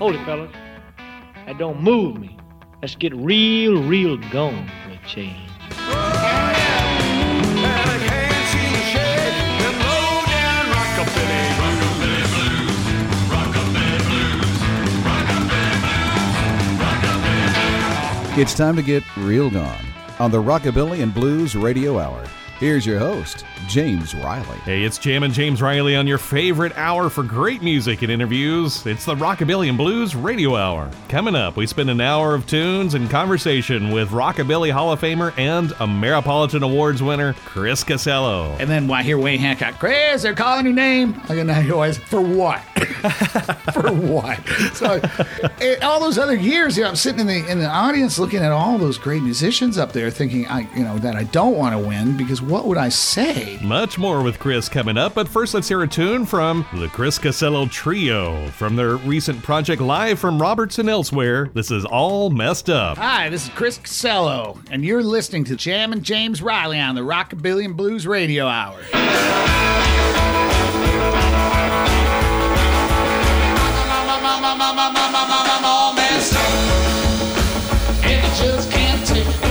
Hold it, fellas. That don't move me. Let's get real gone for a change. It's time to get real gone on the Rockabilly and Blues Radio Hour. Here's your host, James Riley. Hey, it's Jammin' James Riley on your favorite hour for great music and interviews. It's the Rockabilly and Blues Radio Hour. Coming up, we spend an hour of tunes and conversation with Rockabilly Hall of Famer and Ameripolitan Awards winner, Chris Casello. And then I hear Wayne Hancock, Chris, they're calling your name. I go, no, for what? For what? So all those other years, I'm sitting in the audience looking at all those great musicians up there thinking, that I don't want to win because what would I say? Much more with Chris coming up, but first let's hear a tune from the Chris Casello Trio from their recent project Live from Robertson Elsewhere. This is All Messed Up. Hi, this is Chris Casello, and you're listening to Jammin' James Riley on the Rockabilly and Blues Radio Hour. I'm all messed up, and I just can't take it.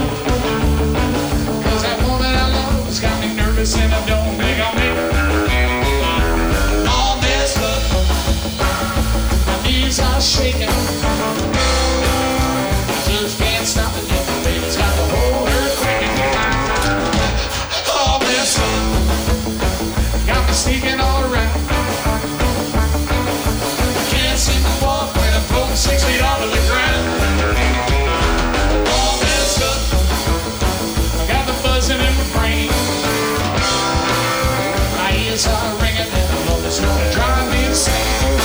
Cause that woman I love has got me nervous and I don't think I'll make it. All messed up, my knees are shaking. I just can't stop it, baby's got the whole earth quaking. All messed up, got me sneaking all around. 6 feet off of the ground. All messed up, I got the buzzing in my brain. My ears are ringing and I know it's gonna drive me insane.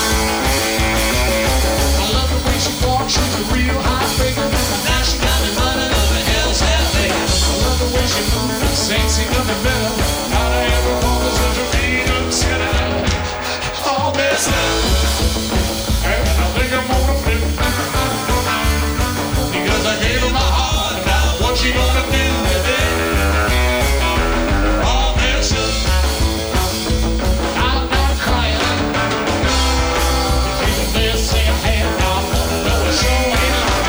I love the way she walks, she's a real heartbreaker. Now she got me running over hell's halfway. I love the way she moves, ain't seen nothing better. Not I ever want to such a beat up sinner. All messed up. I'm gonna flip because I gave her my heart. Now what she gonna do with it? All messed up. I'm not crying. If you can just sing a hand, I'm gonna know it's your way.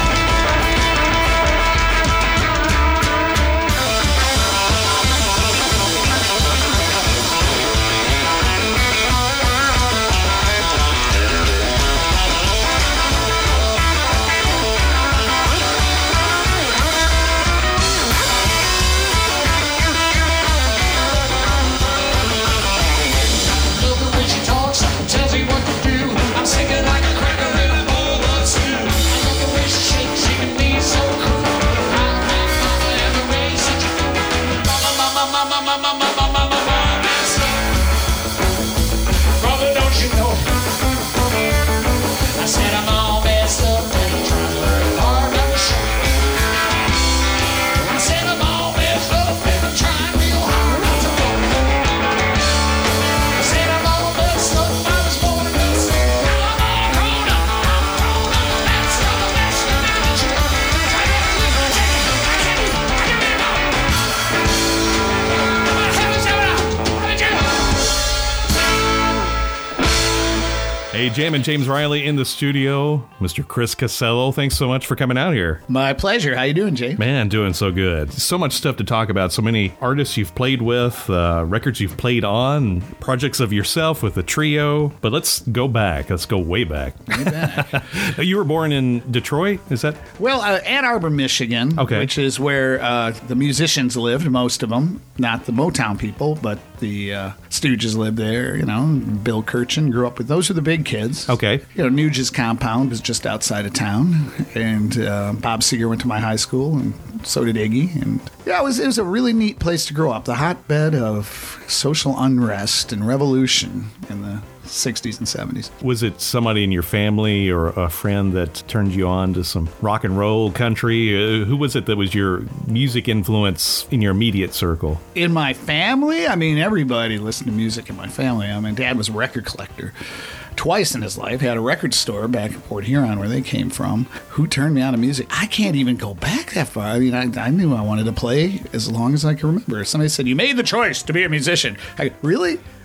Hey, Jammin' James Riley in the studio. Mr. Chris Casello, thanks so much for coming out here. My pleasure. How you doing, Jay? Man, doing so good. So much stuff to talk about. So many artists you've played with, records you've played on, projects of yourself with the trio. But let's go back. Let's go way back. Way back. You were born in Detroit, is that? Well, Ann Arbor, Michigan, okay, which is where the musicians lived, most of them. Not the Motown people, but the Stooges lived there, Bill Kirchen grew up with. Those are the big kids. Okay. Nugent's compound was just outside of town, and Bob Seger went to my high school, and so did Iggy. And yeah, it was a really neat place to grow up, the hotbed of social unrest and revolution in the 60s and 70s. Was it somebody in your family or a friend that turned you on to some rock and roll country? Who was it that was your music influence in your immediate circle? In my family? I mean, everybody listened to music in my family. I mean, Dad was a record collector. Twice in his life, he had a record store back in Port Huron where they came from. Who turned me on to music? I can't even go back that far. I mean, I knew I wanted to play as long as I can remember. Somebody said, you made the choice to be a musician. I go, really?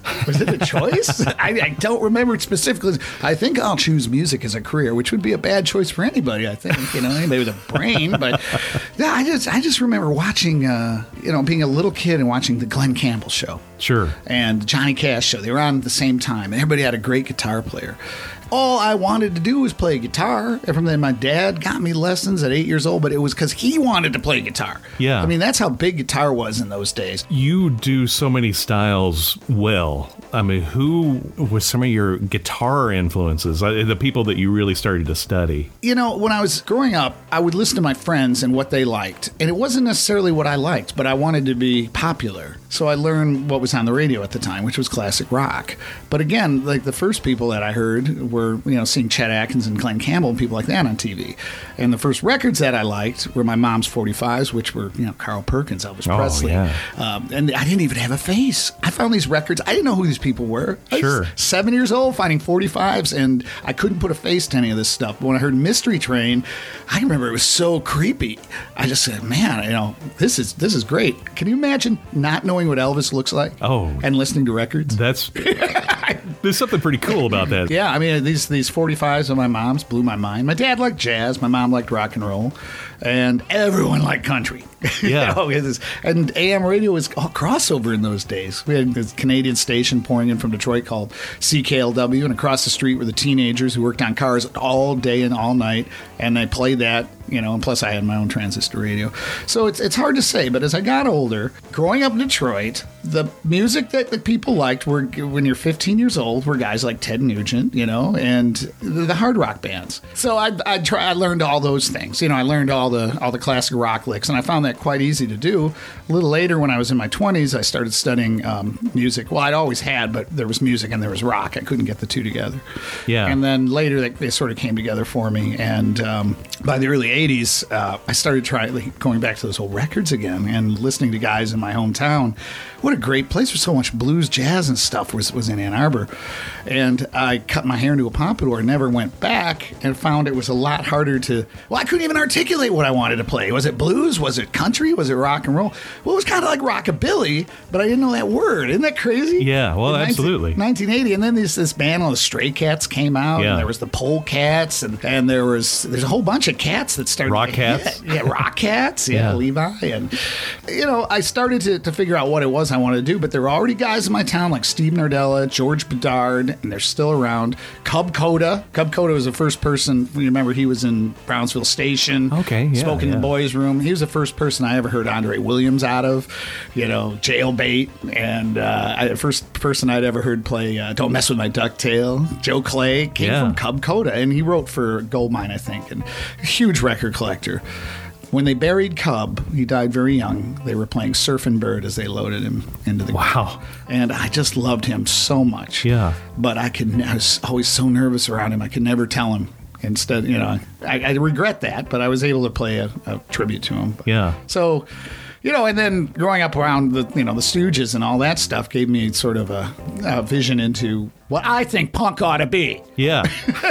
Was it a choice? I don't remember it specifically. I think I'll choose music as a career, which would be a bad choice for anybody, I think. Anybody with a brain. But yeah, I just remember watching, being a little kid and watching the Glenn Campbell show. Sure. And the Johnny Cash show. They were on at the same time, and everybody had a great guitar player. All I wanted to do was play guitar. And from then, my dad got me lessons at 8 years old, but it was because he wanted to play guitar. Yeah. I mean, that's how big guitar was in those days. You do so many styles well. I mean, who was some of your guitar influences, the people that you really started to study? When I was growing up, I would listen to my friends and what they liked. And it wasn't necessarily what I liked, but I wanted to be popular. So I learned what was on the radio at the time, which was classic rock. But again, like the first people that I heard were, seeing Chet Atkins and Glenn Campbell and people like that on TV. And the first records that I liked were my mom's 45s, which were, Carl Perkins, Elvis Presley. Yeah. And I didn't even have a face. I found these records. I didn't know who these people were. I was 7 years old finding 45s, and I couldn't put a face to any of this stuff. But when I heard Mystery Train, I remember it was so creepy. I just said, man, this is great. Can you imagine not knowing what Elvis looks like? Oh. And listening to records? There's something pretty cool about that. Yeah, I mean, these 45s of my mom's blew my mind. My dad liked jazz. My mom liked rock and roll. And everyone liked country. Yeah. And AM radio was all crossover in those days. We had this Canadian station pouring in from Detroit called CKLW, and across the street were the teenagers who worked on cars all day and all night, and they played that, and plus I had my own transistor radio. So it's hard to say, but as I got older, growing up in Detroit, the music that the people liked were, when you're 15 years old, were guys like Ted Nugent, and the hard rock bands. So I learned all those things. I learned all the classic rock licks, and I found that quite easy to do. A little later, when I was in my 20s, I started studying music. Well, I'd always had, but there was music and there was rock. I couldn't get the two together. Yeah. And then later, they sort of came together for me. And by the early 80s, I started going back to those old records again and listening to guys in my hometown. What a great place for so much blues, jazz, and stuff was in Ann Arbor. And I cut my hair into a pompadour, never went back, and found it was a lot harder I couldn't even articulate what I wanted to play. Was it blues? Was it country? Was it rock and roll? Well, it was kind of like rockabilly, but I didn't know that word. Isn't that crazy? Yeah, well, absolutely. 1980, and then this band on the Stray Cats came out, and there was the Polecats, and there's a whole bunch of cats that started. Rock Cats? Yeah, Rock Cats, yeah, Levi. And, I started to figure out what it was I wanted to do, but there were already guys in my town like Steve Nardella, George Bedard, and they're still around. Cub Coda. Cub Coda was the first person, remember, he was in Brownsville Station. Okay, yeah. Spoke in the boys' room. He was the first person I ever heard Andre Williams out of, Jailbait. And first person I'd ever heard play Don't Mess With My Ducktail. Joe Clay came from Cub Coda, and he wrote for Goldmine, I think, and a huge record collector. When they buried Cub, he died very young. They were playing Surfin' Bird as they loaded him into the ground. And I just loved him so much. Yeah. But I was always so nervous around him. I could never tell him. Instead, I regret that, but I was able to play a tribute to him. Yeah. So, and then growing up around the Stooges and all that stuff gave me sort of a vision into what I think punk ought to be. Yeah.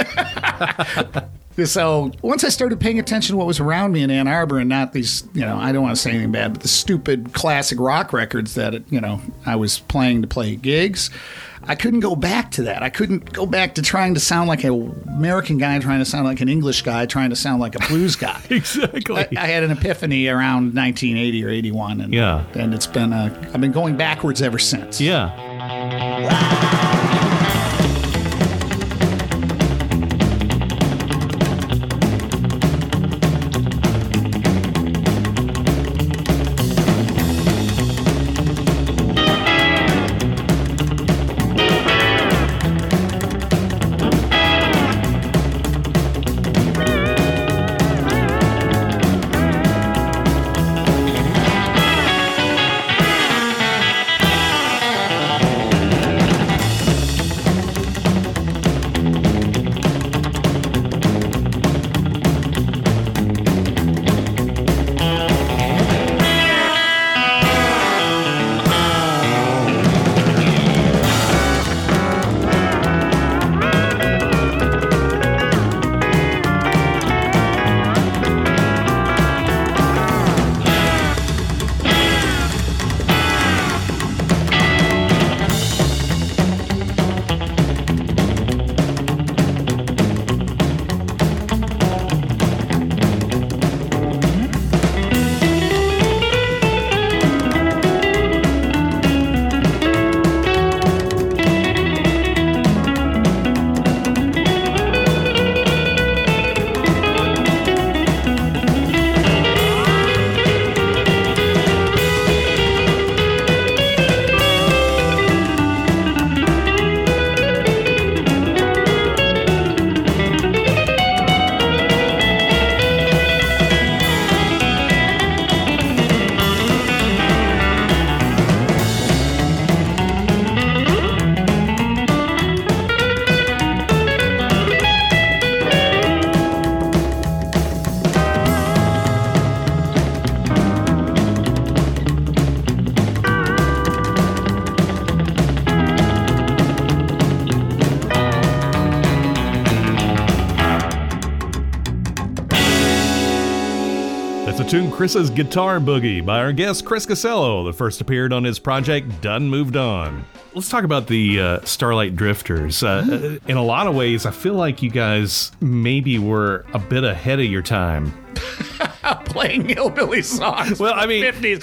So once I started paying attention to what was around me in Ann Arbor and not these, I don't want to say anything bad, but the stupid classic rock records that, I was playing to play gigs, I couldn't go back to that. I couldn't go back to trying to sound like an American guy, trying to sound like an English guy, trying to sound like a blues guy. Exactly. I had an epiphany around 1980 or 81. And it's been, I've been going backwards ever since. Yeah. tune Chris's Guitar Boogie by our guest Chris Casello that first appeared on his project Done Moved On. Let's talk about the Starlight Drifters. In a lot of ways, I feel like you guys maybe were a bit ahead of your time. Playing hillbilly songs. Well, I mean,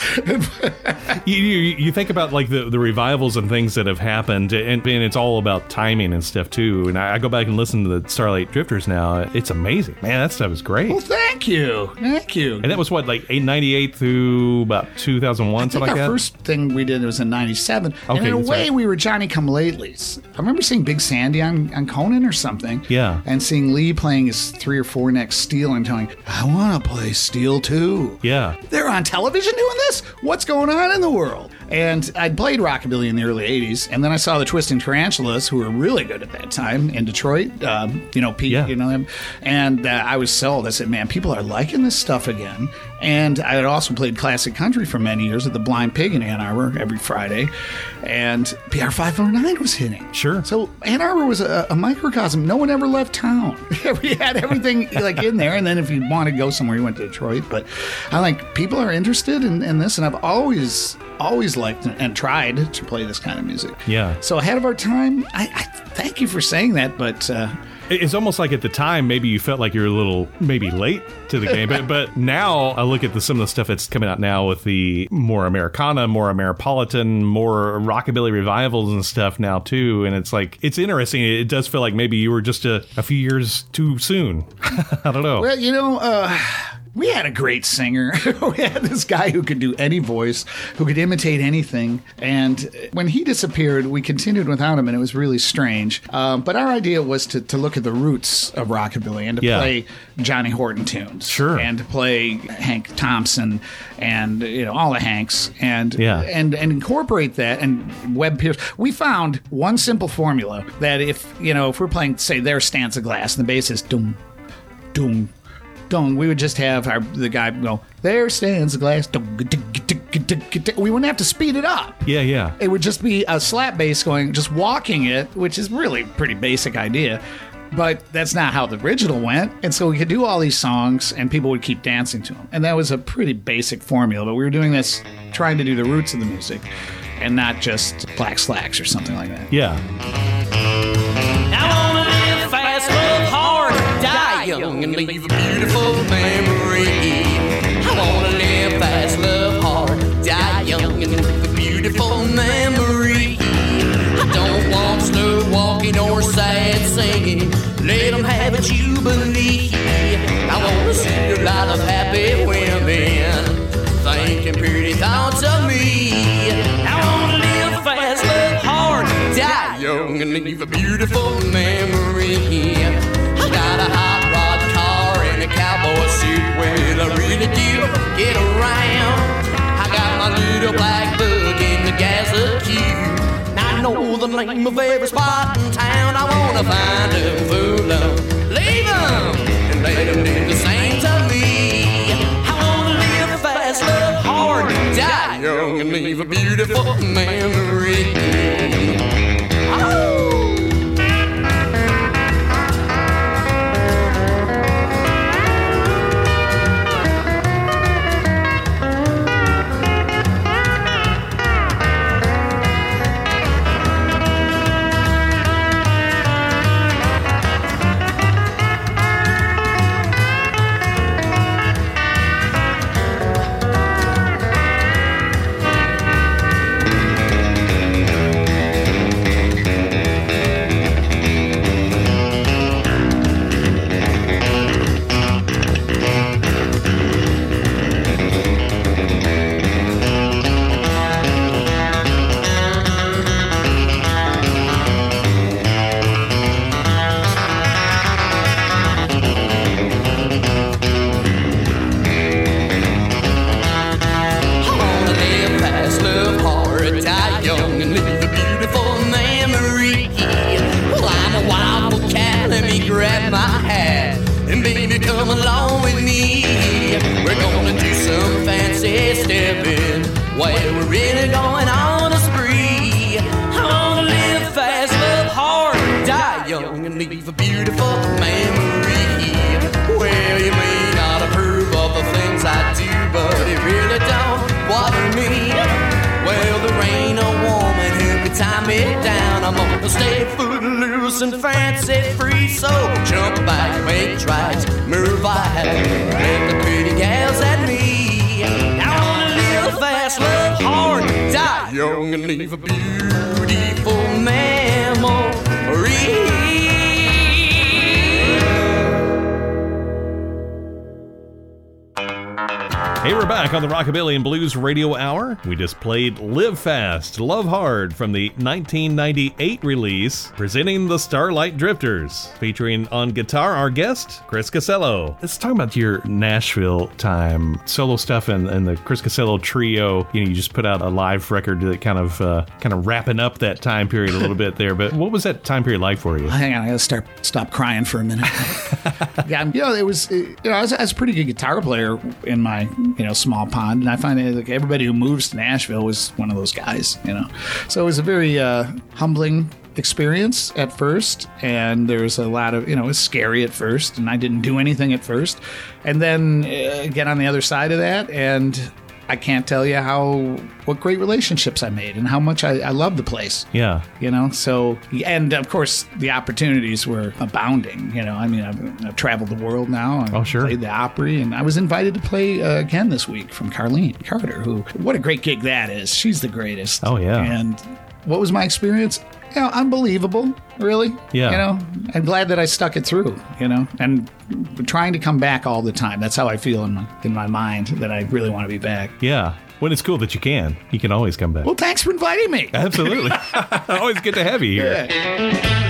50s. you think about like the revivals and things that have happened, and it's all about timing and stuff too. And I go back and listen to the Starlight Drifters now. It's amazing, man. That stuff is great. Well, thank you. And that was what, like 98 through about 2001, something like that. Our first thing we did was in '97. Okay, and in a that's way, right. we were Johnny Come Latelys. I remember seeing Big Sandy on Conan or something. Yeah. And seeing Lee playing his 3 or 4 neck steel and telling, I want to play steel too. Yeah. They're on television doing this? What's going on in the world? And I'd played rockabilly in the early 80s, and then I saw the Twisting Tarantulas, who were really good at that time in Detroit. Pete, Yeah. you know them. And I was sold. I said, man, people are liking this stuff again. And I had also played classic country for many years at the Blind Pig in Ann Arbor every Friday. And PR 509 was hitting. Sure. So Ann Arbor was a microcosm. No one ever left town. We had everything like in there. And then if you want to go somewhere, you went to Detroit. But I like people are interested in this. And I've always liked and tried to play this kind of music. Yeah. So ahead of our time, I thank you for saying that. But It's almost like at the time, maybe you felt like you were a little maybe late to the game. But now I look at some of the stuff that's coming out now with the more Americana, more Ameripolitan, more rockabilly revivals and stuff now too. And it's like, it's interesting. It does feel like maybe you were just a few years too soon. I don't know. well, we had a great singer. We had this guy who could do any voice, who could imitate anything. And when he disappeared, we continued without him, and it was really strange. But our idea was to look at the roots of rockabilly and to play Johnny Horton tunes. Sure. And to play Hank Thompson and all the Hanks and incorporate that. And Webb Pierce. We found one simple formula that if we're playing, say, There Stands a Glass, and the bass is dum, dum, we would just have the guy go, there stands the glass. We wouldn't have to speed it up. Yeah. It would just be a slap bass going, just walking it, which is really a pretty basic idea. But that's not how the original went. And so we could do all these songs and people would keep dancing to them. And that was a pretty basic formula. But we were doing this, trying to do the roots of the music and not just Black Slacks or something like that. Yeah. I wanna live fast, love hard, die young, and leave a beautiful memory. I wanna live fast, love hard, die young, and leave a beautiful memory. I don't want slow walking or sad singing. Let them have a jubilee. I wanna see a lot of happy women thinking pretty thoughts of me. I wanna live fast, love hard, die young, and leave a beautiful memory. I got a hot rod car and a cowboy suit. Well, I really do get around. I got my little black book in the Gazette-Q. I know the name of every spot in town. I wanna find them, fool them, leave them, and let them do the same to me. I wanna live fast, love hard, die young, and leave a beautiful memory. Oh! tie me down. I'm gonna stay footloose and fancy free. So jump back, make tracks, move back, let the pretty gals at me. I wanna live fast, love hard, die young, and leave a beautiful memory. Hey, we're back on the Rockabilly and Blues Radio Hour. We just played Live Fast, Love Hard from the 1998 release, presenting the Starlight Drifters, featuring on guitar our guest, Chris Casello. Let's talk about your Nashville time, solo stuff and the Chris Casello trio. You know, you just put out a live record that kind of wrapping up that time period a little bit there. But what was that time period like for you? Hang on, I gotta stop crying for a minute. Yeah, it was. I was a pretty good guitar player in my small pond, and I find that like everybody who moves to Nashville was one of those guys. So it was a very humbling experience at first, and there was a lot of it was scary at first, and I didn't do anything at first, and then get on the other side of that, and I can't tell you what great relationships I made and how much I love the place. Yeah. So, and of course the opportunities were abounding. I've traveled the world now. Oh, sure. Played the Opry, and I was invited to play again this week from Carlene Carter, what a great gig that is. She's the greatest. Oh, yeah. And what was my experience? Unbelievable, really. Yeah. I'm glad that I stuck it through, and trying to come back all the time. That's how I feel in my mind, that I really want to be back. Yeah. When it's cool that you can always come back. Well, thanks for inviting me. Absolutely. Always good to have you here. Yeah.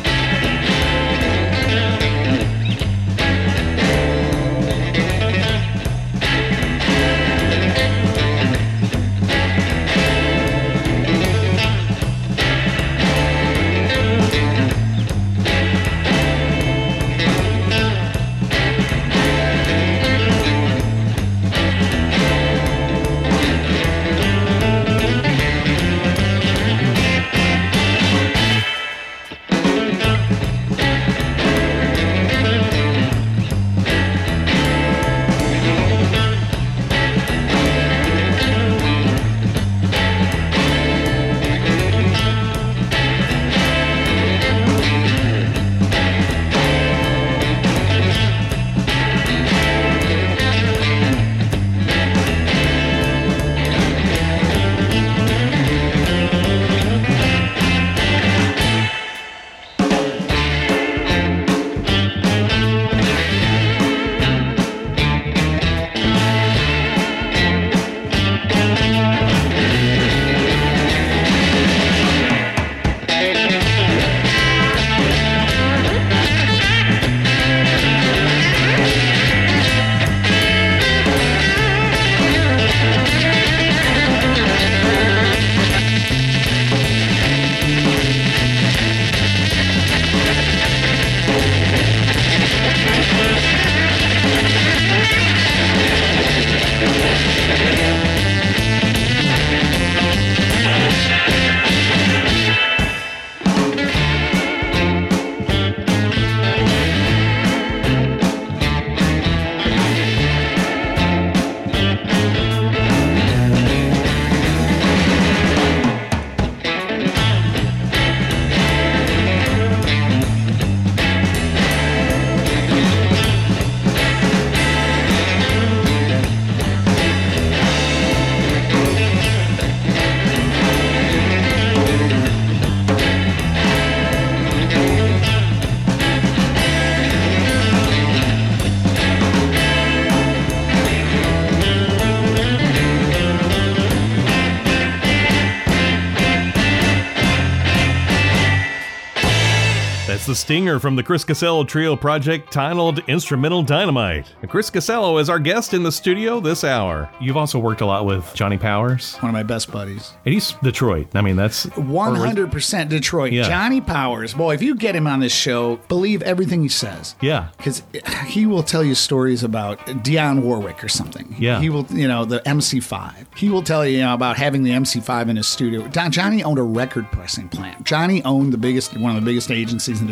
The stinger from the Chris Casello Trio project titled Instrumental Dynamite. Chris Casello is our guest in the studio this hour. You've also worked a lot with Johnny Powers. One of my best buddies. And he's Detroit. I mean, that's 100% Detroit. Yeah. Johnny Powers. Boy, if you get him on this show, believe everything he says. Yeah. Because he will tell you stories about Dionne Warwick or something. Yeah. He will, the MC5. He will tell you, about having the MC5 in his studio. Johnny owned a record pressing plant. Johnny owned one of the biggest agencies in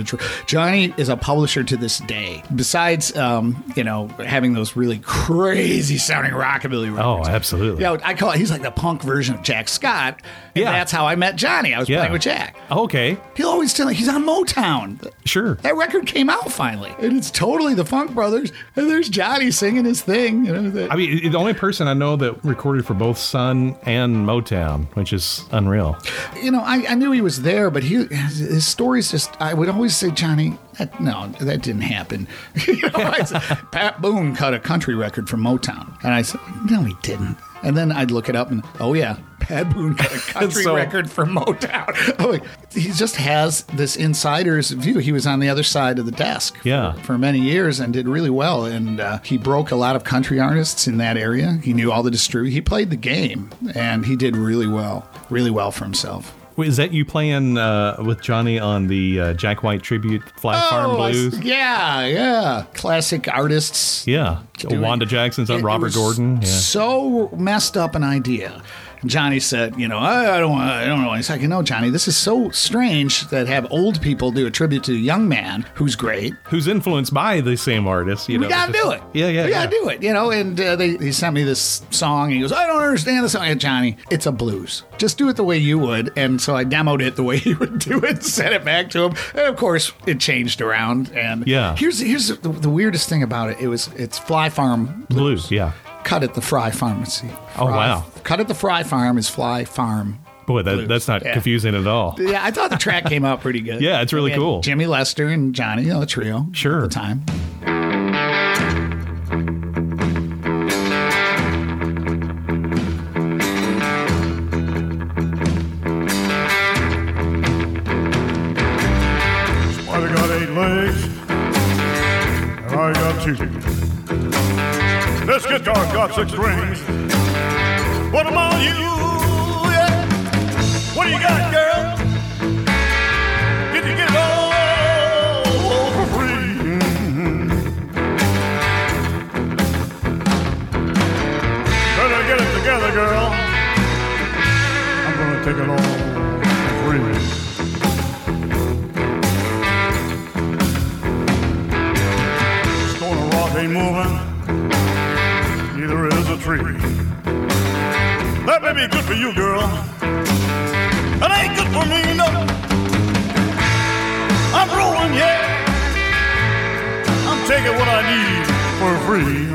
Detroit. Johnny is a publisher to this day. Besides, having those really crazy sounding rockabilly records. Oh, absolutely. Yeah, I call it. He's like the punk version of Jack Scott. And Yeah. that's how I met Johnny. I was playing with Jack. Okay. He'll always tell me he's on Motown. Sure. That record came out finally, and it's totally the Funk Brothers. And there's Johnny singing his thing. I mean, the only person I know that recorded for both Sun and Motown, which is unreal. I knew he was there, but his stories just. I would always say, Johnny, that didn't happen. I said, Pat Boone cut a country record for Motown, and I said, no, he didn't. And then I'd look it up, and oh yeah, Pat Boone cut a country record for Motown. I'm like, he just has this insider's view. He was on the other side of the desk for many years and did really well. And he broke a lot of country artists in that area. He knew all the distributors. He played the game, and he did really well for himself. Is that you playing with Johnny on the Jack White tribute Fly Farm Blues? Yeah. Classic artists. Yeah. Wanda Jackson's on Robert Gordon. Yeah. So messed up an idea. Johnny said, I don't know. He's like, Johnny, this is so strange that have old people do a tribute to a young man who's great. Who's influenced by the same artist. We got to do it. Yeah. We got to do it, and he sent me this song, and he goes, I don't understand the song. I said, Johnny, it's a blues. Just do it the way you would. And so I demoed it the way he would do it, sent it back to him. And of course, it changed around. And here's the weirdest thing about it. It's Fly Farm Blues. Yeah. Cut at the Fry Farm. Wow. Cut at the Fry Farm is Fly Farm. Boy, that's not confusing at all. Yeah, I thought the track came out pretty good. Yeah, it's really cool. Jimmy Lester and Johnny, the trio. Sure. At the time. Spider got 8 legs, and I got 2. This guitar's got 6 strings. Put 'em on you, yeah. What do you got, girl? Did you get it all for free? Better get it together, girl. I'm gonna take it all for free. Stone and rock ain't moving. Neither is a tree. That may be good for you, girl. It ain't good for me, no. I'm rolling, yeah. I'm taking what I need for free.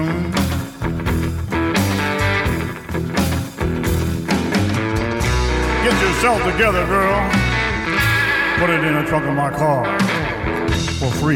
Get yourself together, girl. Put it in the trunk of my car for free.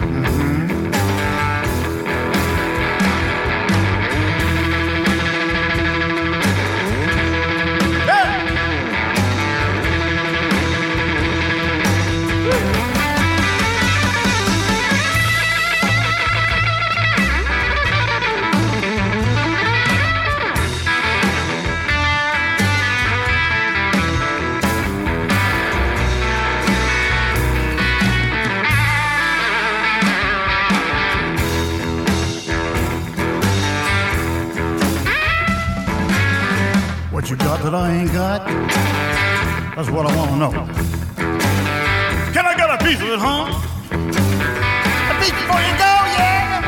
What you got that I ain't got? That's what I want to know. Can I get a piece of it, huh? A piece before you go, yeah.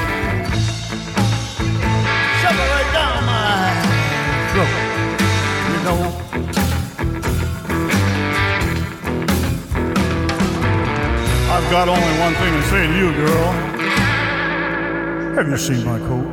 Shove it right down my throat. You know. I've got only one thing to say to you, girl. Have you seen my coat?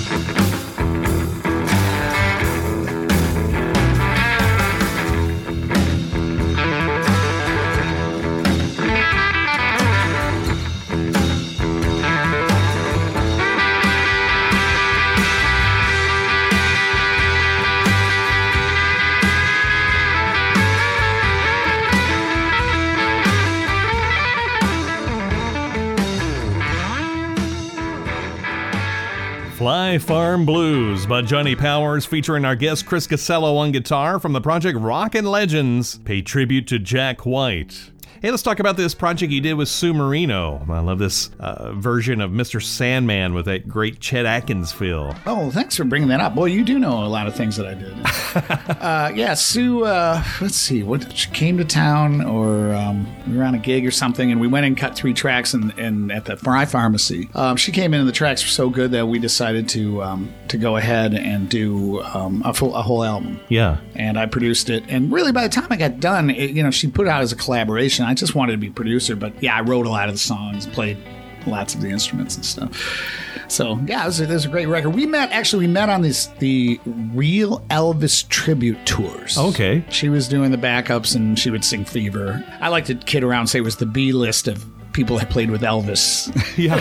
Fly Farm Blues by Johnny Powers, featuring our guest Chris Casello on guitar from the project Rockin' Legends, pay tribute to Jack White. Hey, let's talk about this project you did with Sue Marino. I love this version of Mr. Sandman with that great Chet Atkins feel. Oh, thanks for bringing that up. Boy, you do know a lot of things that I did. Yeah, Sue, let's see, she came to town, or we were on a gig or something, and we went and cut 3 tracks and at the Fry Pharmacy. She came in and the tracks were so good that we decided to go ahead and do a whole album. Yeah. And I produced it. And really, by the time I got done, she put it out as a collaboration. I just wanted to be producer, but yeah, I wrote a lot of the songs, played lots of the instruments and stuff. So yeah, it was a great record. We met on the Real Elvis tribute tours. Okay. She was doing the backups and she would sing Fever. I like to kid around and say it was the B list of people that played with Elvis. Yeah.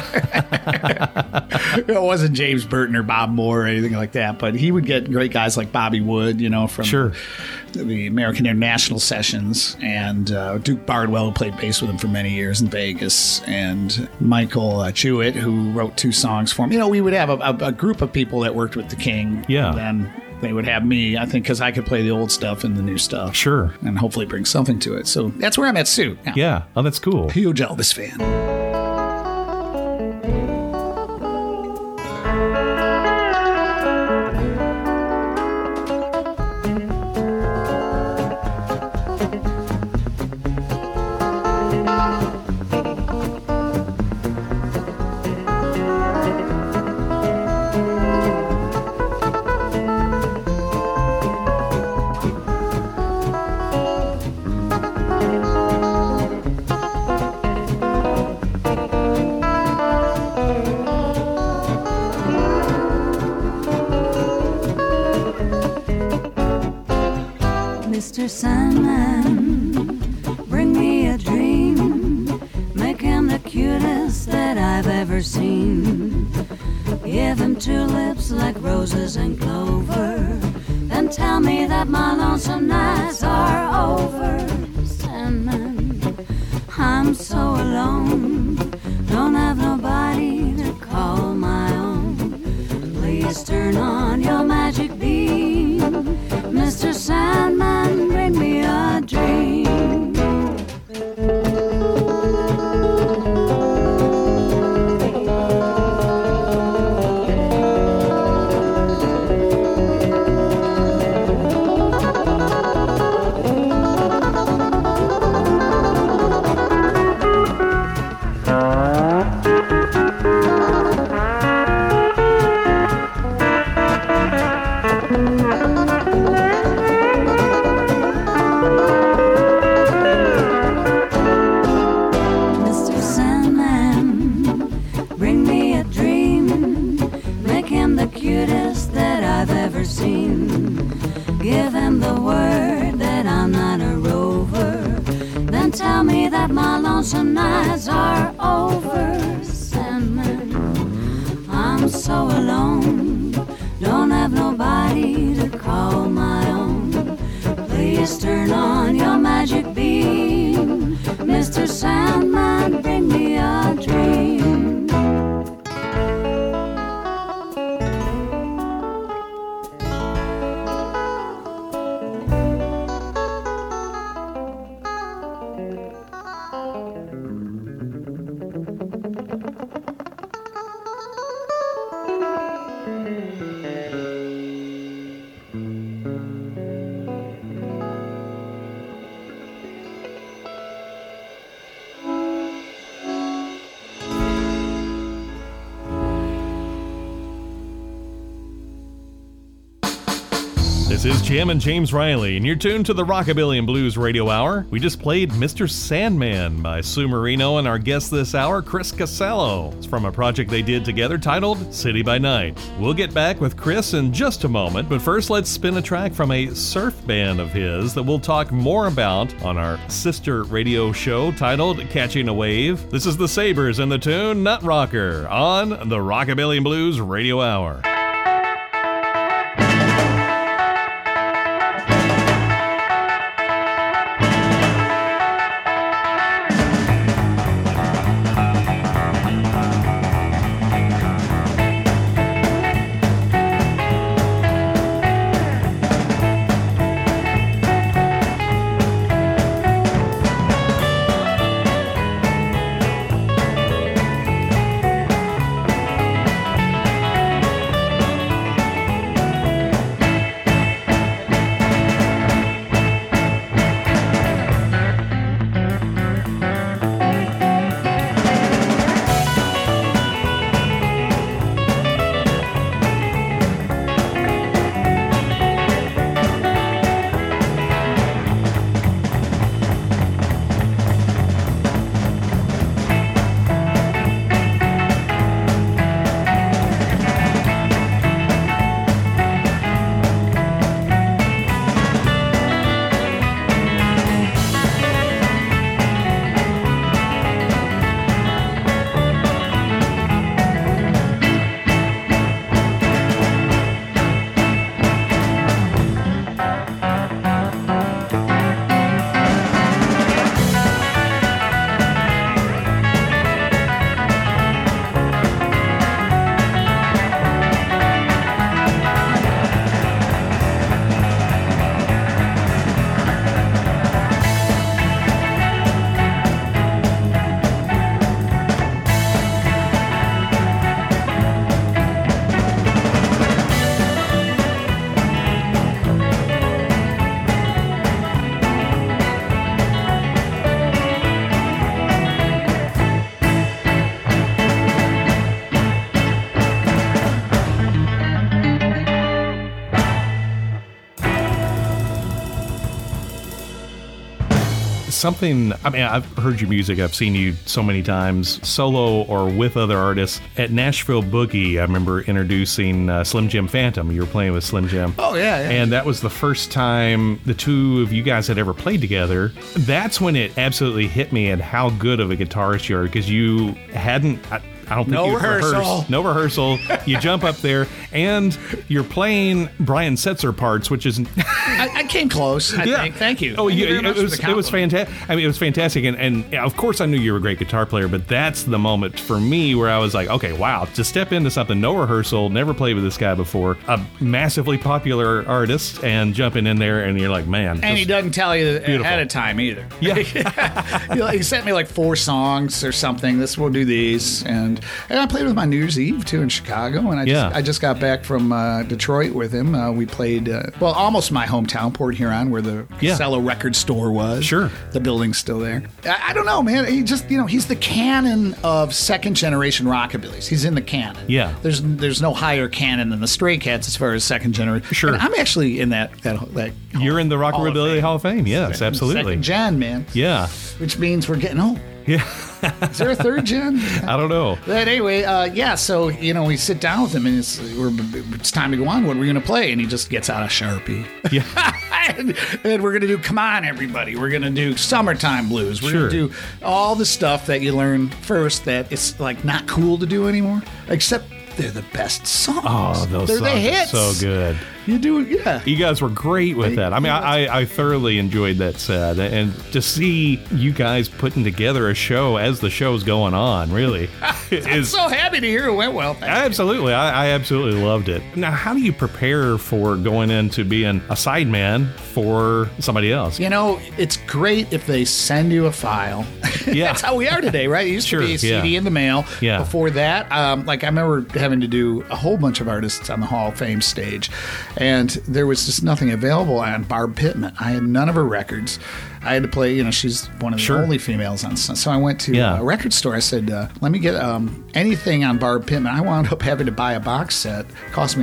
It wasn't James Burton or Bob Moore or anything like that, but he would get great guys like Bobby Wood, from sure. the American International Sessions, and Duke Bardwell, who played bass with him for many years in Vegas, and Michael Jewett, who wrote 2 songs for him. We would have a group of people that worked with the King. Yeah. And then they would have me, I think, because I could play the old stuff and the new stuff. Sure. And hopefully bring something to it. So that's where I met Sue. Yeah. Oh, that's cool. Huge Elvis fan. Mr. Sandman, bring me a dream. Make him the cutest that I've ever seen. Give him 2 lips like roses and clover. Then tell me that my lonesome nights are over. Sandman, I'm so alone. Don't have nobody to call my own. Please turn on your magic beam. Mr. Sandman, bring me a dream. Give him the word that I'm not a rover. Then tell me that my lonesome nights are over. Sandman, I'm so alone. Don't have nobody to call my own. Please turn on your magic beam. Mr. Sandman, bring me a dream. This is Jammin' James Riley, and you're tuned to the Rockabilly and Blues Radio Hour. We just played Mr. Sandman by Sue Marino and our guest this hour, Chris Casello. It's from a project they did together titled City by Night. We'll get back with Chris in just a moment, but first let's spin a track from a surf band of his that we'll talk more about on our sister radio show titled Catching a Wave. This is the Sabres and the tune Nut Rocker on the Rockabilly and Blues Radio Hour. something, I mean, I've heard your music. I've seen you so many times, solo or with other artists. At Nashville Boogie, I remember introducing Slim Jim Phantom. You were playing with Slim Jim. Oh, yeah. And that was the first time the two of you guys had ever played together. That's when it absolutely hit me at how good of a guitarist you are, because you hadn't... I don't think No you rehearsal. rehearsed. No rehearsal. You jump up there, and you're playing Brian Setzer parts, which is... I came close, I think. Thank you. Oh, Thank you yeah, very much for the it was compliment. fantastic. I mean, it was fantastic, and of course, I knew you were a great guitar player. But that's the moment for me where I was like, okay, wow, to step into something, no rehearsal, never played with this guy before, a massively popular artist, and jumping in there, and you're like, man, And he doesn't tell you beautiful. ahead of time either. Yeah. He sent me like 4 songs or something. We'll do these, and I played with my New Year's Eve too in Chicago, and I just got back from Detroit with him. We played almost my hometown, Port Huron, where the Cello record store was. Sure, the building's still there. I don't know, man. He just he's the canon of second generation rockabillys. He's in the canon. Yeah, there's no higher canon than the Stray Cats as far as second generation. Sure, and I'm actually in that. You're in the Rockabilly Hall of Fame. Yes, absolutely. Second gen, man. Yeah, which means we're getting old. Yeah. Is there a third gen? I don't know. But anyway, so we sit down with him, and it's time to go on. What are we going to play? And he just gets out a Sharpie. Yeah. and we're going to do Come On Everybody. We're going to do Summertime Blues. We're going to do all the stuff that you learn first that it's like not cool to do anymore, except they're the best songs. Oh, those they're songs the hits. are so good. You do, yeah. You guys were great with that. I mean, I thoroughly enjoyed that set, and to see you guys putting together a show as the show's going on, really, I'm so happy to hear it went well. Absolutely, I absolutely loved it. Now, how do you prepare for going into being a sideman for somebody else? It's great if they send you a file. Yeah, that's how we are today, right? It used to be a CD in the mail. Yeah. Before that, I remember having to do a whole bunch of artists on the Hall of Fame stage. And there was just nothing available on Barb Pittman. I had none of her records. I had to play, she's one of the only females on. So I went to a record store. I said, let me get anything on Barb Pittman. I wound up having to buy a box set. It cost me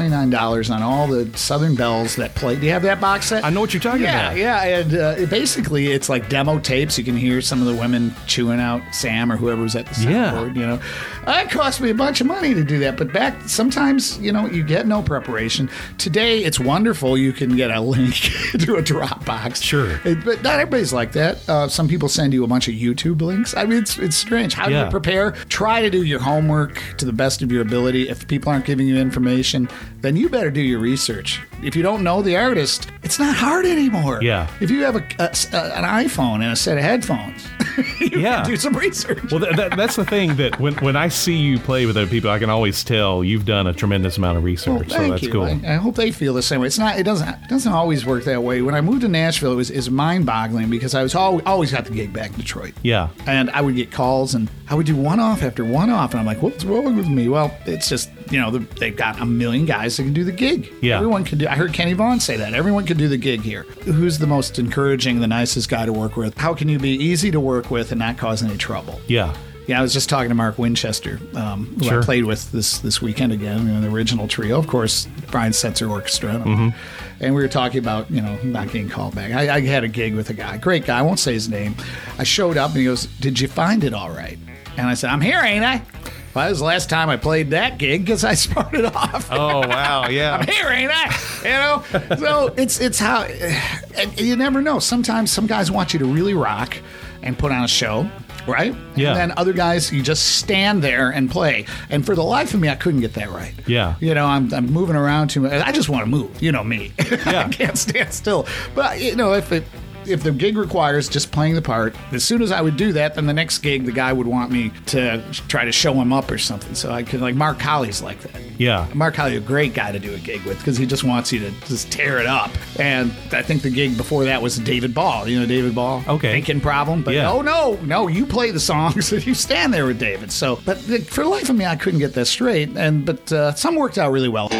$129 on all the Southern Belles that played. Do you have that box set? I know what you're talking about. Yeah. And basically, it's like demo tapes. You can hear some of the women chewing out Sam or whoever was at the soundboard. It cost me a bunch of money to do that. But sometimes, you get no preparation. Today, it's wonderful. You can get a link to a Dropbox. Sure. But not everybody's like that. Some people send you a bunch of YouTube links. I mean, it's strange. How do you prepare? Try to do your homework to the best of your ability. If people aren't giving you information, then you better do your research. If you don't know the artist, it's not hard anymore. Yeah. If you have an iPhone and a set of headphones, you can do some research. Well, that's the thing that when I see you play with other people, I can always tell you've done a tremendous amount of research. Well, thank so that's you. cool. I hope they feel the same way. It doesn't always work that way. When I moved to Nashville, it was mind-boggling because I was always got the gig back in Detroit. Yeah. And I would get calls, and I would do one-off after one-off, and I'm like, what's wrong with me? Well, it's just, they've got a million guys that can do the gig. Yeah. Everyone can do. I heard Kenny Vaughn say that. Everyone can do the gig here. Who's the most encouraging, the nicest guy to work with? How can you be easy to work with and not cause any trouble? Yeah. Yeah, I was just talking to Mark Winchester, who I played with this weekend again, the original trio. Of course, Brian Setzer Orchestra. And we were talking about, not getting called back. I had a gig with a guy, great guy, I won't say his name. I showed up and he goes, "Did you find it all right?" And I said, "I'm here, ain't I?" Well, that was the last time I played that gig because I started off. Oh, wow, yeah. I'm here, ain't I? So it's how, and you never know. Sometimes some guys want you to really rock and put on a show, right? Yeah. And then other guys, you just stand there and play. And for the life of me, I couldn't get that right. Yeah. I'm moving around too much. I just want to move. You know me. Yeah. I can't stand still. But, if the gig requires just playing the part, as soon as I would do that, then the next gig, the guy would want me to try to show him up or something. So I could, like, Mark Colley's like that. Yeah. Mark Colley, a great guy to do a gig with because he just wants you to just tear it up. And I think the gig before that was David Ball. David Ball? Okay. Thinking Problem. But no, you play the songs and you stand there with David. So, but for the life of me, I couldn't get that straight. But some worked out really well.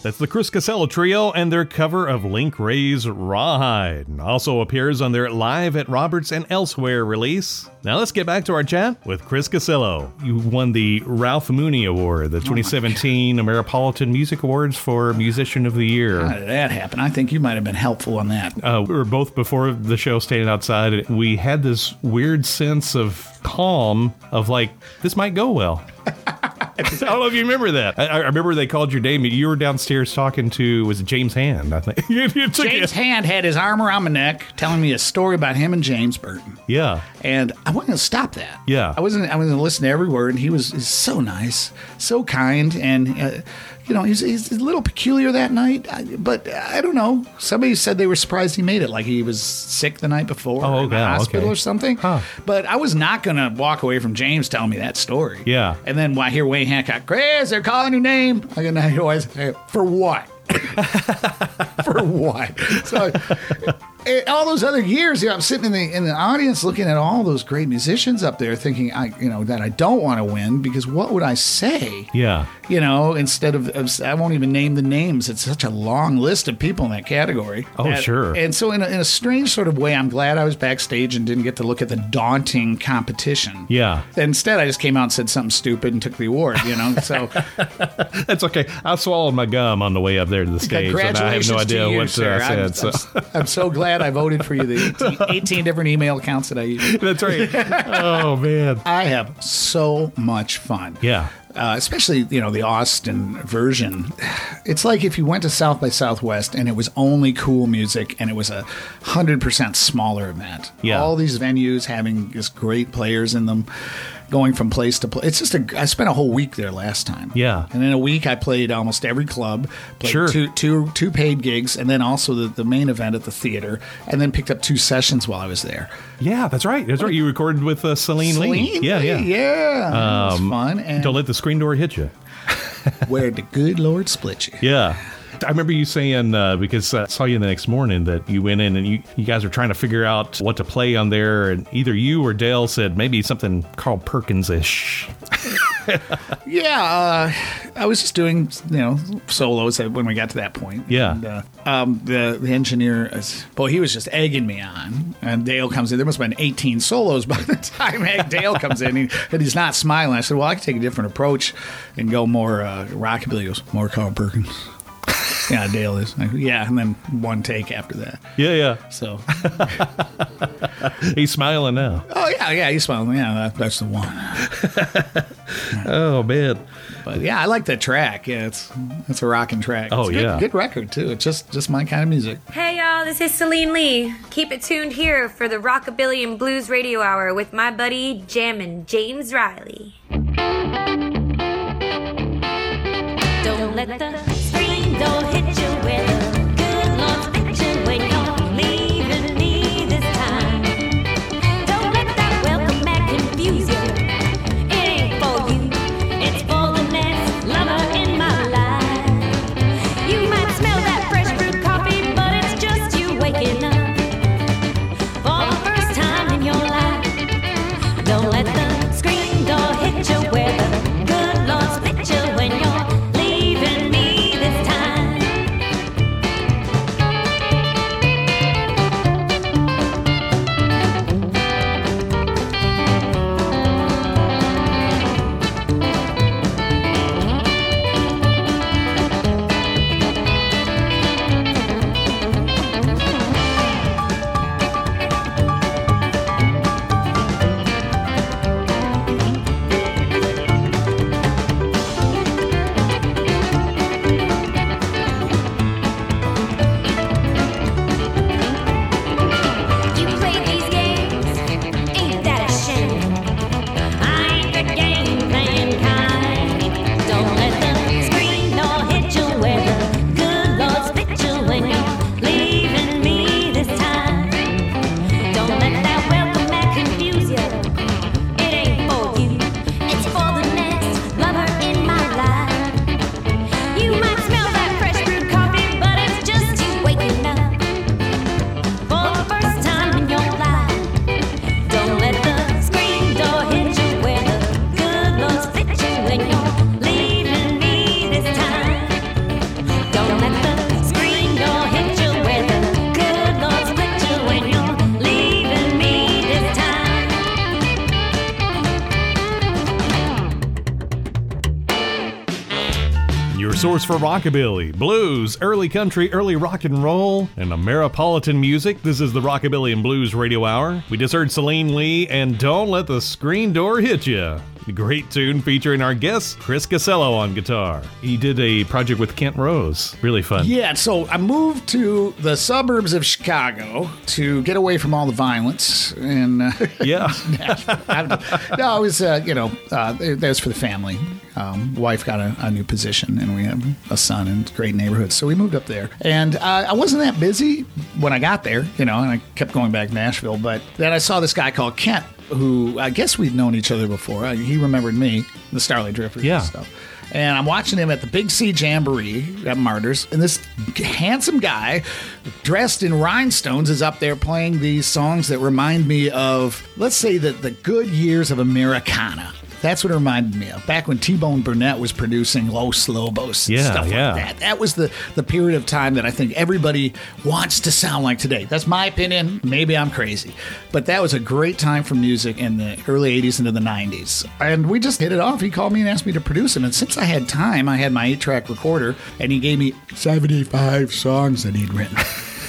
That's the Chris Costello Trio and their cover of Link Wray's Rawhide. Also appears on their Live at Roberts and Elsewhere release. Now let's get back to our chat with Chris Costello. You won the Ralph Mooney Award, the 2017 Ameripolitan Music Awards for Musician of the Year. How did that happen? I think you might have been helpful on that. We were both, before the show, standing outside. We had this weird sense of calm of like, this might go well. I don't know if you remember that. I remember they called your name. You were downstairs talking to, was it James Hand, I think? James Hand had his arm around my neck telling me a story about him and James Burton. Yeah. And I wasn't going to stop that. Yeah. I wasn't going to listen to every word. And he's so nice, so kind. And, he's a little peculiar that night. But I don't know. Somebody said they were surprised he made it, like he was sick the night before in the hospital or something. Huh. But I was not going to walk away from James telling me that story. Yeah. And then when I hear Wayne Hancock, Chris, they're calling your name. I go, always say, for what? For what? So all those other years, I'm sitting in the audience looking at all those great musicians up there, thinking that I don't want to win because what would I say? Yeah. Instead of I won't even name the names. It's such a long list of people in that category. Oh, sure. And so in a strange sort of way, I'm glad I was backstage and didn't get to look at the daunting competition. Yeah. Instead, I just came out and said something stupid and took the award. So that's okay. I swallowed my gum on the way up there to the stage, and I have no idea what I said. I'm so glad I voted for you. The 18 different email accounts that I use. That's right. Oh man, I have so much fun. Yeah. Especially, the Austin version. It's like if you went to South by Southwest and it was only cool music and it was 100% smaller event. Yeah. All these venues having just great players in them, going from place to place. It's just I spent a whole week there last time. Yeah. And in a week I played almost every club, played Sure. two paid gigs, and then also the main event at the theater, and then picked up 2 sessions while I was there. Yeah, that's right. That's right. You recorded with Celine Lee. Yeah. Yeah. It was fun. And Don't let the screen door hit you. where the good Lord split you. Yeah. I remember you saying, because I saw you the next morning, that you went in and you guys were trying to figure out what to play on there, and either you or Dale said maybe something Carl Perkins-ish. Yeah, I was just doing, solos when we got to that point. Yeah. And, the engineer, he was just egging me on. And Dale comes in. There must have been 18 solos by the time Dale comes in. And he's not smiling. I said, well, I can take a different approach and go more rockabilly. He goes, more Carl Perkins. Yeah, Dale is. Yeah, and then one take after that. Yeah. So he's smiling now. Oh yeah, he's smiling. Yeah, that's the one. Oh man. But yeah, I like that track. Yeah, it's a rocking track. Oh, it's yeah. Good record too. It's just my kind of music. Hey y'all, this is Celine Lee. Keep it tuned here for the Rockabilly and Blues Radio Hour with my buddy Jammin' James Riley. Don't let the screen door hit you with a good Lord's picture when you're leaving me this time. Don't let that welcome mat confuse you. It ain't for you, it's for the next lover in my life. You might smell that fresh brewed coffee, but it's just you waking up for the first time in your life. Don't let the screen door hit you with a good Lord's picture when you're leaving me this time. your source for rockabilly, blues, early country, early rock and roll, and Ameripolitan music. This is the Rockabilly and Blues Radio Hour. We just heard Celine Lee and Don't Let the Screen Door Hit Ya. A great tune featuring our guest, Chris Casello on guitar. He did a project with Kent Rose. Really fun. Yeah, so I moved to the suburbs of Chicago to get away from all the violence. And Yeah. no, it was, that was for the family. Wife got a new position, and we have a son in a great neighborhood. So we moved up there. And I wasn't that busy when I got there, and I kept going back to Nashville. But then I saw this guy called Kent, who I guess we'd known each other before. He remembered me, the Starlight Drifters Yeah. and stuff. And I'm watching him at the Big C Jamboree at Martyrs, and this handsome guy dressed in rhinestones is up there playing these songs that remind me of, let's say, the good years of Americana. That's what it reminded me of. Back when T-Bone Burnett was producing Los Lobos and stuff like that. That was the period of time that I think everybody wants to sound like today. That's my opinion. Maybe I'm crazy. But that was a great time for music in the early 80s into the 90s. And we just hit it off. He called me and asked me to produce him. And since I had time, I had my 8-track recorder, and he gave me 75 songs that he'd written.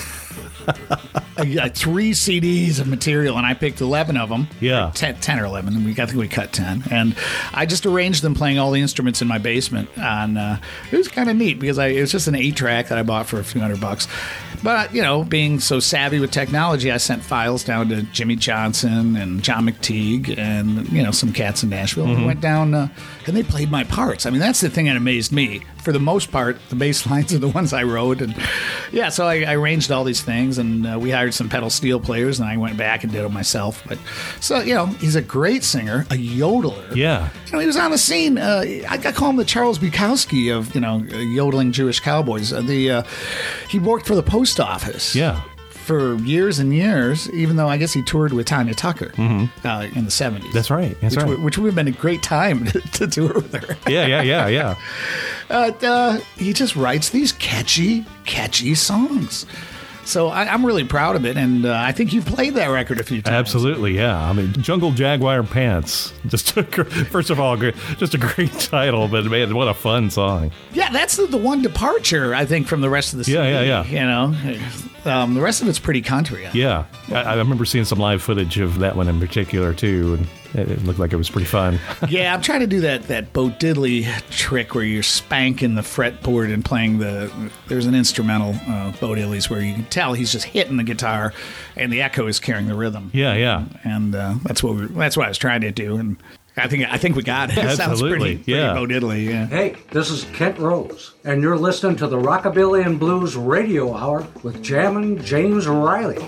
I got 3 CDs of material, and I picked 11 of them. Yeah. 10 or 11, and I think we cut 10. And I just arranged them playing all the instruments in my basement. And it was kind of neat because it was just an 8-track that I bought for a few $100. But, being so savvy with technology, I sent files down to Jimmy Johnson and John McTeague and, some cats in Nashville. And went down, and they played my parts. I mean, that's the thing that amazed me. For the most part, the bass lines are the ones I wrote. And, so I arranged all these things, and we hired some pedal steel players, and I went back and did them myself. But so, he's a great singer, a yodeler. Yeah. He was on the scene. I call him the Charles Bukowski of, yodeling Jewish cowboys. He worked for the post office. Yeah. For years and years, even though I guess he toured with Tanya Tucker in the 70s. That's right. Which would have been a great time to tour with her. Yeah. He just writes these catchy songs. So I'm really proud of it, and I think you've played that record a few times. Absolutely, yeah. I mean, Jungle Jaguar Pants. First of all, just a great title, but man, what a fun song. Yeah, that's the one departure, I think, from the rest of the CD. Yeah. The rest of it's pretty country. Yeah. I remember seeing some live footage of that one in particular, too, and it looked like it was pretty fun. Yeah, I'm trying to do that Bo Diddley trick where you're spanking the fretboard and playing there's an instrumental, Bo Diddley's, where you can tell he's just hitting the guitar and the echo is carrying the rhythm. Yeah. And that's what I was trying to do, and I think we got it. It sounds pretty Bo Diddley, yeah. Hey, this is Kent Rose, and you're listening to the Rockabilly and Blues Radio Hour with Jammin' James Riley.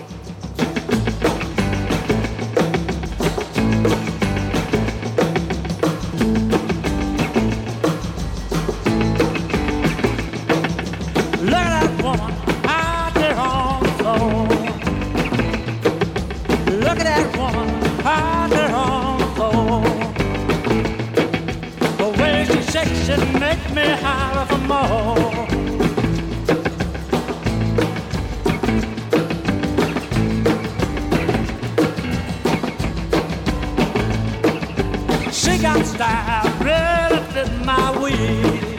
Make me holler for more. She got style, really fit my weed.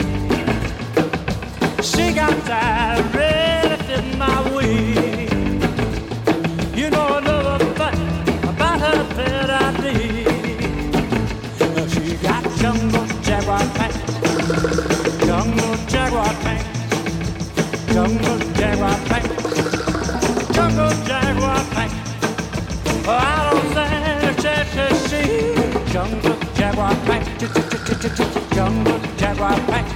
She got style, really fit my weed. You know another thing about her that I need. She got jungle jaguar pants. Jungle jaguar pants, jungle jaguar pants, jungle jaguar pants. Oh, I don't stand a chance to see jungle jaguar pants, jungle jaguar pants.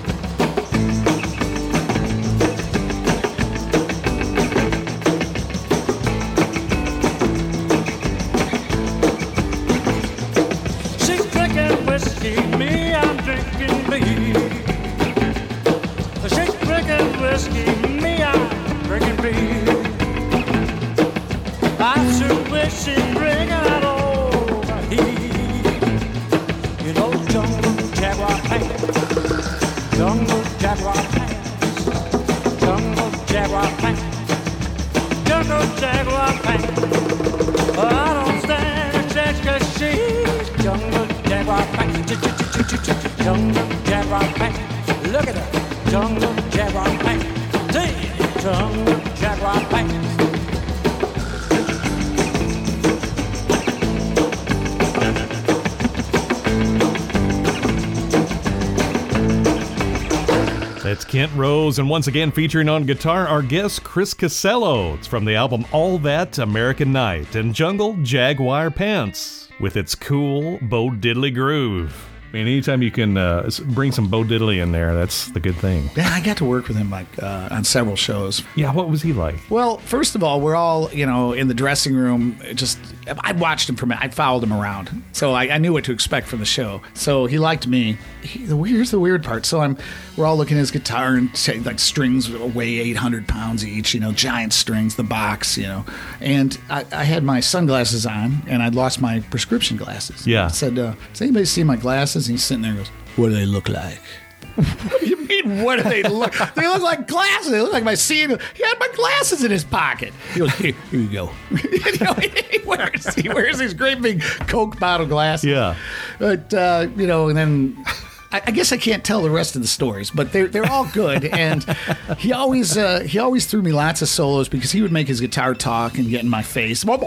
She's drinking whiskey, me, I'm drinking beer. She's drinking whiskey, me, I'm drinking beer. I sure wish she'd bring it over here. You know, jungle jaguar pants, jungle jaguar pants, jungle jaguar pants, jungle jaguar pants. Oh, I don't stand a chance 'cause she's jungle jaguar pants, jungle jaguar pants. Look at that jungle jaguar pants. See, jungle jaguar pants. That's Kent Rose, and once again featuring on guitar, our guest Chris Casello. It's from the album All That American Night and Jungle Jaguar Pants with its cool Bo Diddley groove. I mean, anytime you can bring some Bo Diddley in there, that's the good thing. Yeah, I got to work with him on several shows. Yeah, what was he like? Well, first of all, we're all, in the dressing room. I watched him I followed him around, so I knew what to expect from the show. So he liked me. Here's the weird part. So we're all looking at his guitar and like strings weigh 800 pounds each. Giant strings, the box. And I had my sunglasses on, and I'd lost my prescription glasses. Yeah. I said, "Does anybody see my glasses?" And he's sitting there and goes, "What do they look like?" What do you mean, what do they look? They look like glasses. They look like my seeing. He had my glasses in his pocket. He goes, here you go. He wears these great big Coke bottle glasses. Yeah. But, and then I guess I can't tell the rest of the stories, but they're all good. And he always threw me lots of solos because he would make his guitar talk and get in my face. He would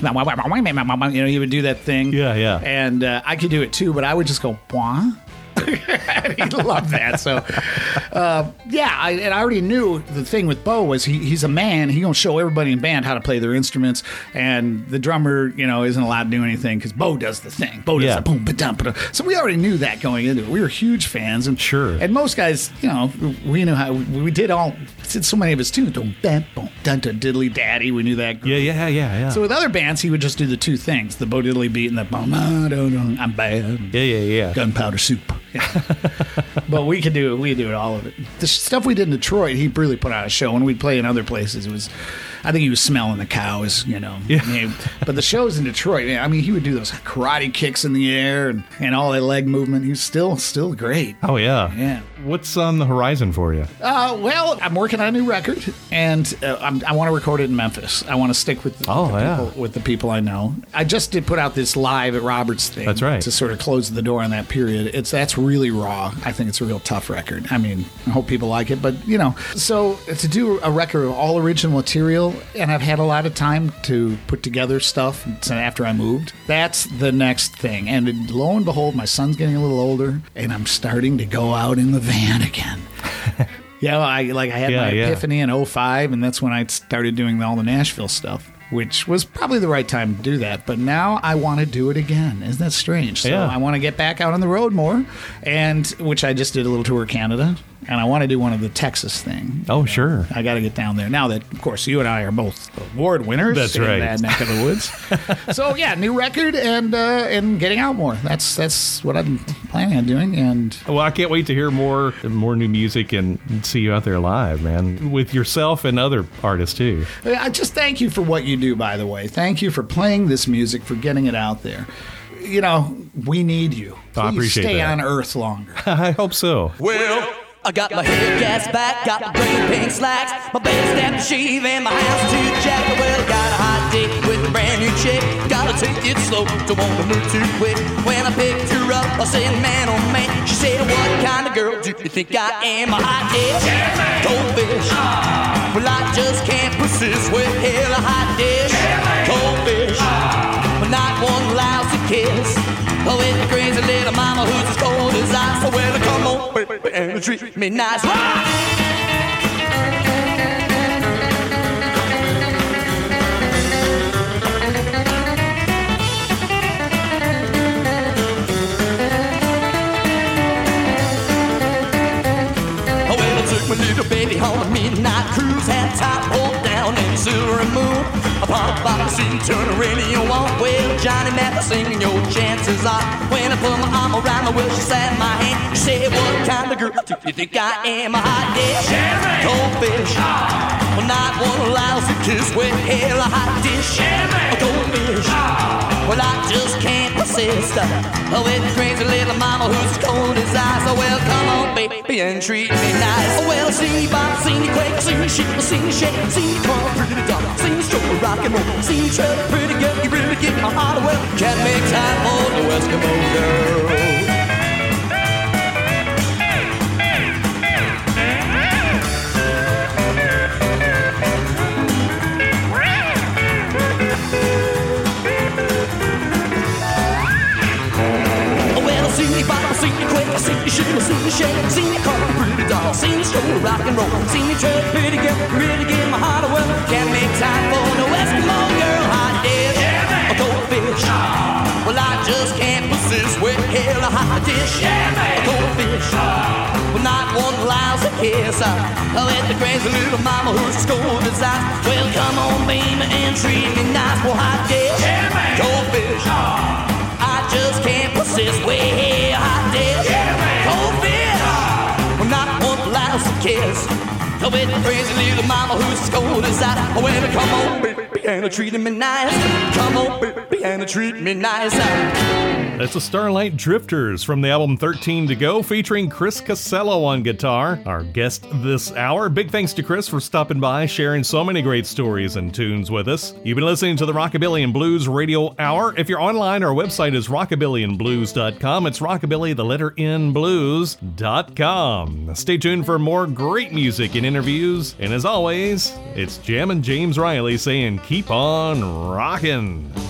do that thing. Yeah. And I could do it too, but I would just go, "Bwah." He loved that. So, I already knew the thing with Bo was he's a man. He gonna show everybody in band how to play their instruments, and the drummer, isn't allowed to do anything because Bo does the thing. Bo does the boom, ba-dum, ba-dum. So we already knew that going into it. We were huge fans, and sure. And most guys, we knew how we did so many of his tunes. Boom, bam, boom, dun, dun, diddly daddy. We knew that. Yeah. So with other bands, he would just do the two things: the Bo Diddley beat and the boom, I'm bad. Yeah. Gunpowder soup. But we do it, all of it. The stuff we did in Detroit, he really put on a show. When we'd play in other places, I think he was smelling the cows, Yeah. But the shows in Detroit, he would do those karate kicks in the air and all that leg movement. He was still great. Oh, yeah. Yeah. What's on the horizon for you? Well, I'm working on a new record, and I want to record it in Memphis. I want to stick with the people I know. I just did put out this live at Robert's thing. That's right. To sort of close the door on that period. That's really raw. I think it's a real tough record. I hope people like it, but so to do a record of all original material, and I've had a lot of time to put together stuff after I moved. That's the next thing. And lo and behold, my son's getting a little older, and I'm starting to go out in the van again. Yeah, I had my epiphany in 2005, and that's when I started doing all the Nashville stuff, which was probably the right time to do that. But now I want to do it again. Isn't that strange? So I want to get back out on the road more, and which I just did a little tour of Canada. And I want to do one of the Texas thing. Oh, sure. I got to get down there. Now that, of course, you and I are both award winners. That's right. In that neck of the woods. So, new record and getting out more. That's what I'm planning on doing. And well, I can't wait to hear more new music and see you out there live, man, with yourself and other artists, too. I just thank you for what you do, by the way. Thank you for playing this music, for getting it out there. We need you. Please I appreciate stay that. on Earth longer. I hope so. Well, I got my hair gas back, got my green pink slacks, my best step to shave, and my house to jack. Well, got a hot date with a brand new chick. Gotta take it slow, don't wanna move too quick. When I picked her up, I said, man, oh man. She said, what kind of girl do you think I am? A hot dish, cold fish. Well, I just can't persist with hell a hot dish, cold fish. But not one lousy kiss. Oh, it's a crazy little mama who's as cold as ice. So well, come on, baby, and treat me nice. Oh, well, I took my little baby on a midnight cruise, had top pulled down in the silver moon. I popped by the seat, turn the radio on. Well, Johnny Mathis singing, your chances are. When I put my arm around her, well, she sat in my hand. She said, what kind of girl do you think I am? A hot dish, cold fish. Well, not one lousy kiss with hell, a hot dish, a cold fish. Well, I just can't persist with the crazy little mama who's as cold as ice. Oh, well, come on, baby, and treat me nice. Oh, well, I seen you bop, seen you quake, seen you shake, seen you shake, seen you come pretty dark, seen you stroke, rock and roll, seen you tread pretty girl, you really get my heart. Well, can't make time for the Eskimo girl. y'all. Seen the show rock and roll. Seen me try pretty girl, really give my heart away. Can't make time for no Eskimo girl. Hot dish, a goldfish. Well, I just can't persist with hell a hot dish. A goldfish. Well, not one lousy kiss. I let the crazy little mama who's scold his eyes. Well, come on, baby, and treat me nice. Well, hot dish, goldfish. I just can't persist with hot dish. Goldfish. Well, not one lousy kiss. I let the crazy little mama who's scold his eyes. Well, come on, baby, and treat me nice. Come on, baby, and treat me nice. That's the Starlight Drifters from the album 13 to Go, featuring Chris Casello on guitar, our guest this hour. Big thanks to Chris for stopping by, sharing so many great stories and tunes with us. You've been listening to the Rockabilly and Blues Radio Hour. If you're online, our website is rockabillyandblues.com. It's rockabilly, the letter N, blues.com. Stay tuned for more great music and interviews. And as always, it's Jammin' James Riley saying, keep on rockin'.